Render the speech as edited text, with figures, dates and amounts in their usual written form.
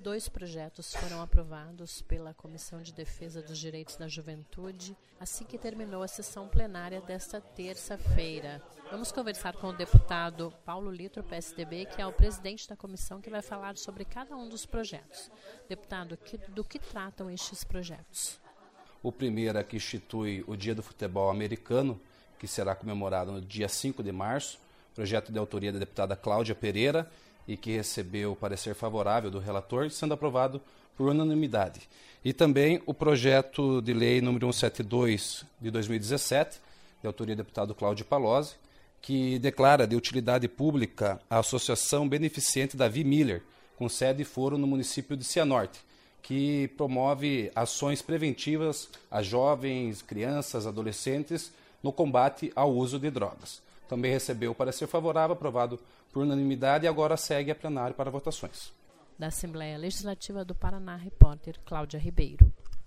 2 projetos foram aprovados pela Comissão de Defesa dos Direitos da Juventude assim que terminou a sessão plenária desta terça-feira. Vamos conversar com o deputado Paulo Litro, PSDB, que é o presidente da comissão, que vai falar sobre cada um dos projetos. Deputado, do que tratam estes projetos? O primeiro é que institui o Dia do Futebol Americano, que será comemorado no dia 5 de março, projeto de autoria da deputada Cláudia Pereira, e que recebeu o parecer favorável do relator, sendo aprovado por unanimidade. E também o projeto de lei número 172 de 2017, de autoria do deputado Cláudio Palozzi, que declara de utilidade pública a Associação Beneficente Davi Miller, com sede e foro no município de Cianorte, que promove ações preventivas a jovens, crianças, adolescentes no combate ao uso de drogas. Também recebeu o parecer favorável, aprovado por unanimidade, e agora segue a plenário para votações. Da Assembleia Legislativa do Paraná, repórter Cláudia Ribeiro.